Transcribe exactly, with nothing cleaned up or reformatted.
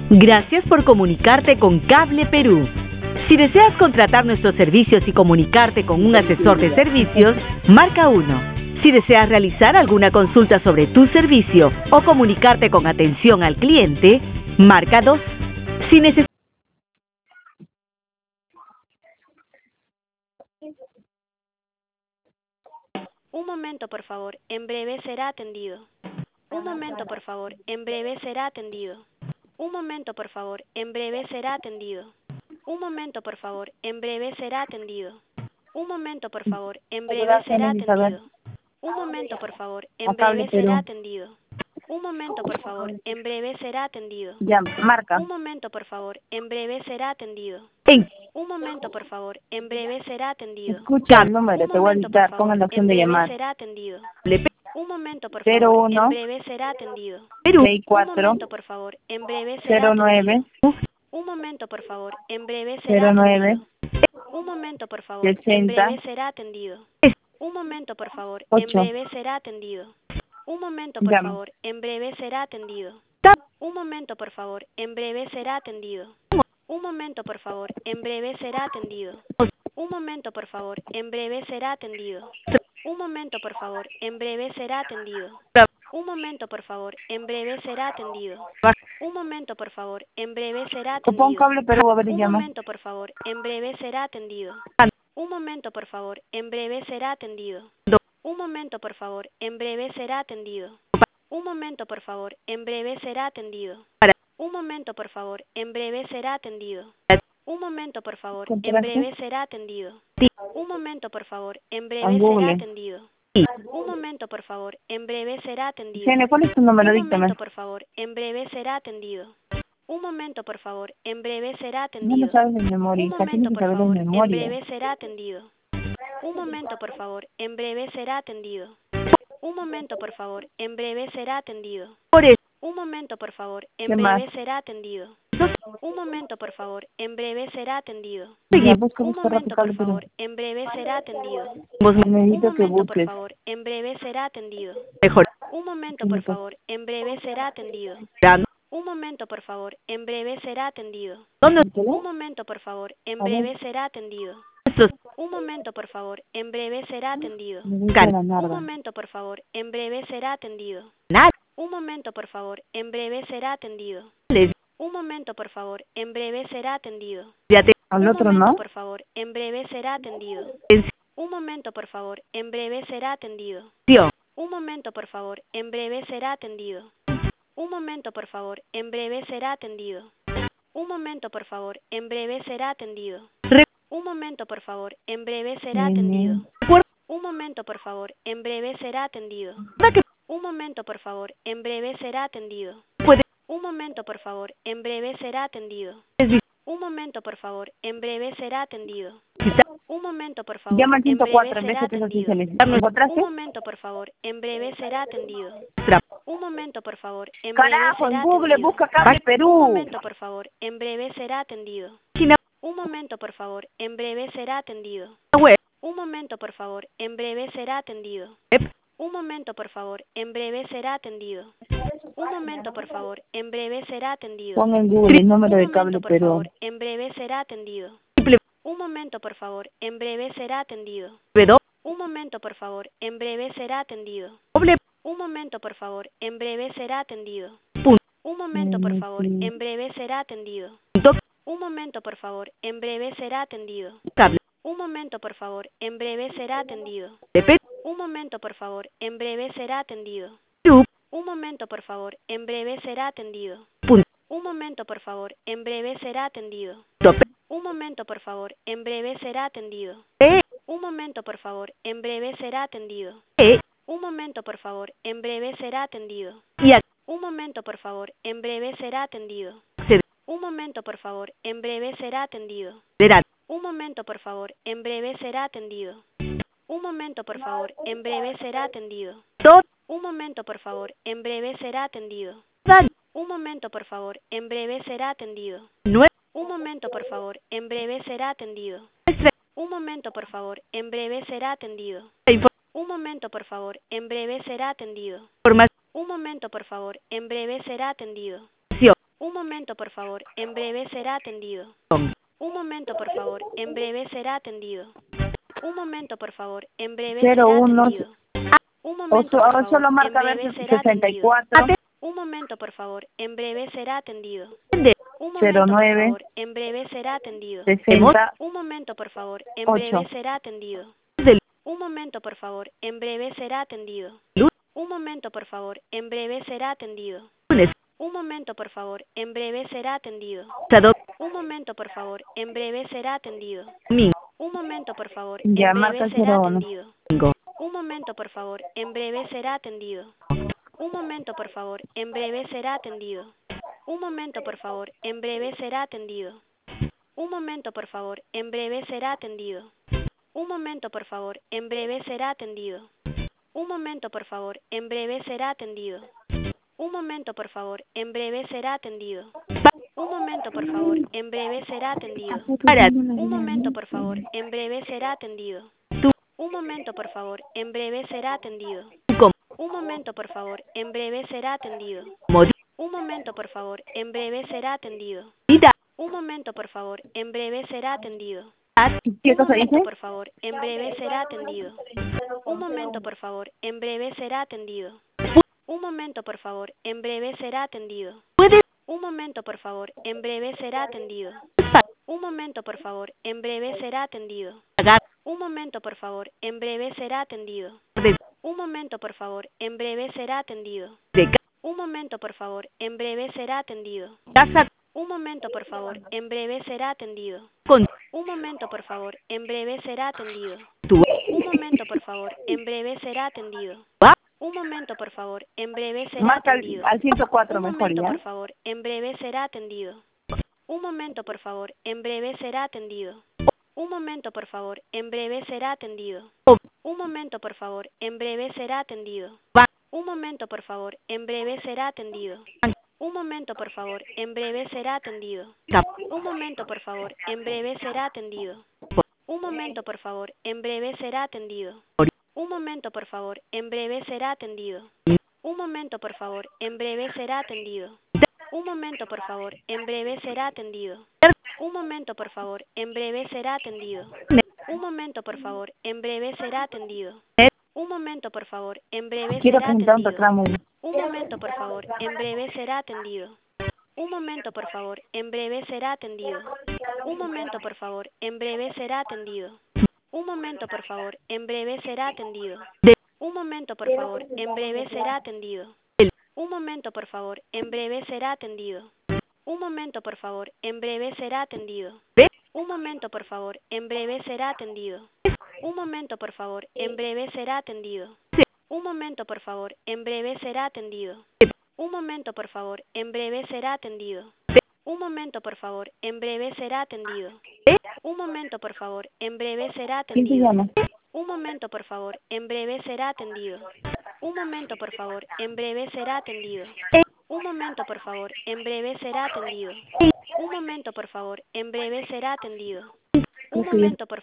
Gracias por comunicarte con Cable Perú. Si deseas contratar nuestros servicios y comunicarte con un asesor de servicios, marca uno. Si deseas realizar alguna consulta sobre tu servicio o comunicarte con atención al cliente, marca dos. Si necesitas Un momento, por favor. En breve será atendido. Un momento, por favor. En breve será atendido. Un momento, por favor. En breve será atendido. Un momento, por favor. En breve será atendido. Un momento, por favor. En breve será Gracias, Isabel. atendido. Un momento, por favor. En A Cable breve será Perú. atendido. Un momento, por favor. En breve será atendido. Ya, marca. Un momento, por favor. En breve será atendido. en Un momento, por favor. En breve será atendido. Escucha el número, Un te voy a momento, por dictar. Pongan favor. la En opción de breve llamar. será atendido. Cable Un momento, por cero favor. En uno breve será atendido. Perú, seis Un cuatro momento, por favor. En breve será cero nueve atendido. Un momento, por favor. En breve será cero nueve atendido. Un momento, por favor. En sesenta breve será atendido. Un momento, por favor. En ocho. breve será atendido. Un momento, por Llama. favor. En breve será atendido. Un momento, por favor. En breve será atendido. Un momento, por favor. En breve será atendido. Un momento, por favor. En breve será atendido. Un momento, por favor. En breve será atendido. Un momento, por favor. En breve será atendido. Un momento, por favor. En breve será Pon atendido. Cable Perú, a ver, Un llama. momento, por favor. En breve será atendido. Un momento, por favor. En breve será atendido. Un momento, por favor. En breve será atendido. Un momento, por favor. En breve será atendido. Un momento, por favor. En breve será atendido. Un momento, por favor. En breve será atendido. Un momento, por favor. En breve será Google. atendido. Un momento, por favor. En breve será atendido. Gene, ¿cuál es tu número? Un Díctame. momento, por favor. En breve será atendido. Un momento, por favor. En breve será No atendido. lo sabes de memoria, Un hija. Tienes momento, que por saberlo favor. de En memoria. breve será atendido. Un momento, por favor. En breve será atendido. Un momento, por favor. En breve será atendido. por eso, Un momento, por favor. En ¿Qué más? breve será atendido. Un momento, por favor. En breve será atendido. Ya, busca, Un busca rápido momento, por Cable Perú. favor. En breve será atendido. vos Un Necesito que momento, por busques. favor. En breve será atendido. mejor. Un momento, por favor. En breve será atendido. Un momento, por favor. En breve será atendido. ¿Dónde Un momento, por favor. En A ver. breve será atendido. estos Un momento, por favor. En breve será atendido. Necesito la Un narda. momento, por favor. En breve será atendido. canales? Un momento, por favor. En breve será atendido. Un momento, por favor. En breve será atendido. Ya te Al Un otro, momento, ¿no? por favor. En breve será atendido. Un momento, por favor. En breve será atendido. encendió. Un momento, por favor. En breve será atendido. Un momento, por favor. En breve será atendido. Un momento, por favor. En breve será atendido. Un momento, por favor. En breve será atendido. Recuerda Un momento, por favor. En breve será atendido. que Un momento, por favor. En breve será atendido. puedes Un momento, por favor. En breve será atendido. visitar Un momento, por favor. En breve será atendido. Un momento, por favor. Llama al En ciento breve cuatro en vez será que te así atendido. se les... Un ¿Encontraste? momento, por favor. En breve será atendido. nuestra Un momento, por favor. En breve Carajo, en será Google atendido. busca Cable Un Perú. momento, por favor. En breve será atendido. página Un momento, por favor. En breve será atendido. web. Un momento, por favor. En breve será atendido. web. Un momento, por favor. En breve será atendido. Un momento, por favor. En breve será atendido. Pon en Google el número Un de momento, Cable por Perú. favor. En breve será atendido. Triple Un momento, por favor. En breve será atendido. W Un momento, por favor. En breve será atendido. doble Un momento, por favor. En breve será atendido. punto Un momento, por favor. En breve será atendido. Un momento, por favor. En breve será atendido. cable Un momento, por favor. En breve será atendido. de Un momento, por favor. En breve será atendido. Perú Un momento, por favor. En breve será atendido. punto Un momento, por favor. En breve será atendido. tope Un momento, por favor. En breve será atendido. e Un momento, por favor. En breve será atendido. e Un momento, por favor. En breve será atendido. y a Un momento, por favor. En breve será atendido. se Un momento, por favor. En breve será atendido. verá Un momento, por favor. En breve será atendido. Un momento, por favor. En breve será atendido. toda Un momento, por favor. En breve será atendido. Un momento, por favor. En breve será atendido. nuestra Un momento, por favor. En breve será atendido. Un momento, por favor. En breve será atendido. Un momento, por favor. En breve será atendido. información Un momento, por favor. En breve será atendido. Un momento, por favor. En breve será atendido. Un momento, por favor. En breve será atendido. Un momento, por favor. En breve será cero uno. atendido. Un O, momento, so- por o favor. solo En marca breve versus será sesenta y atendido. cuatro. Un momento, por favor. En breve será atendido. Un cero momento, por nueve. favor. En breve será atendido. sesenta. Un momento, por favor. En ocho. breve será atendido. Un momento, por favor. En breve será atendido. Un momento, por favor. En breve será atendido. Un momento, por favor. En breve será atendido. Un momento, por favor. En breve será atendido. Un momento, por favor. Ya, En marca breve será cero uno. atendido. Un momento, por favor. En breve será atendido. Un momento, por favor. En breve será atendido. Un momento, por favor. En breve será atendido. Un momento, por favor. En breve será atendido. Un momento, por favor. En breve será atendido. Un momento, por favor. En breve será atendido. Un momento, por favor. En breve será atendido. Un momento, por favor. En breve será atendido. Un momento, por favor. En breve será atendido. Un momento, por favor. En breve será atendido. Un momento, por favor. En breve será atendido. Un momento, por favor. En breve será atendido. Un momento, por favor. En breve será atendido. ¿Qué Un cosa momento, dice? por favor. En breve será atendido. Un momento, por favor. En breve será atendido. Un momento, por favor. En breve será atendido. Un momento, por favor. En breve será atendido. Un momento, por favor. En breve será atendido. Un momento, por favor. En breve será atendido. Un momento, por favor. En breve será atendido. Un momento, por favor. En breve será atendido. Un momento, por favor. En breve será atendido. Un momento, por favor. En breve será atendido. Un momento, por favor. En breve será atendido. Un momento, por favor. En breve será Marca al, atendido. al ciento cuatro Un mejor, momento, ¿ya? por favor. En breve será atendido. Un momento, por favor. En breve será atendido. Un momento, por favor. En breve será atendido. Un momento, por favor. En breve será atendido. Un momento, por favor. En breve será atendido. Un momento, por favor. En breve será atendido. Un momento, por favor. En breve será atendido. Un momento, por favor. En breve será atendido. Un momento, por favor. En breve será atendido. Un momento, por favor. En breve será atendido. Un momento, por favor. En breve será atendido. Un momento, por favor. En breve será atendido. Un momento, por favor. En breve será atendido. Un momento, por favor. En breve Quiero será presentar un atendido. reclamo. Un momento, por favor. En breve será atendido. Un momento, por favor. En breve será atendido. Un momento, por favor. En breve será atendido. Un momento, por favor. En breve será atendido. Un momento, por favor. En breve será atendido. Un momento, por favor. En breve será atendido. Un momento, por favor. En breve será atendido. Un momento, por favor. En breve será atendido. Un momento, por favor. En breve será atendido. Un momento, por favor. En breve será atendido. Un momento, por favor. En breve será atendido. Un momento, por favor. En breve será atendido. Un momento, por favor. En breve será ¿Quién se atendido. llama? Un momento, por favor. En breve será atendido. Un momento, por favor. En breve será atendido. Un momento, por favor. En breve será atendido. Un momento, por favor. En breve será atendido. Un momento, por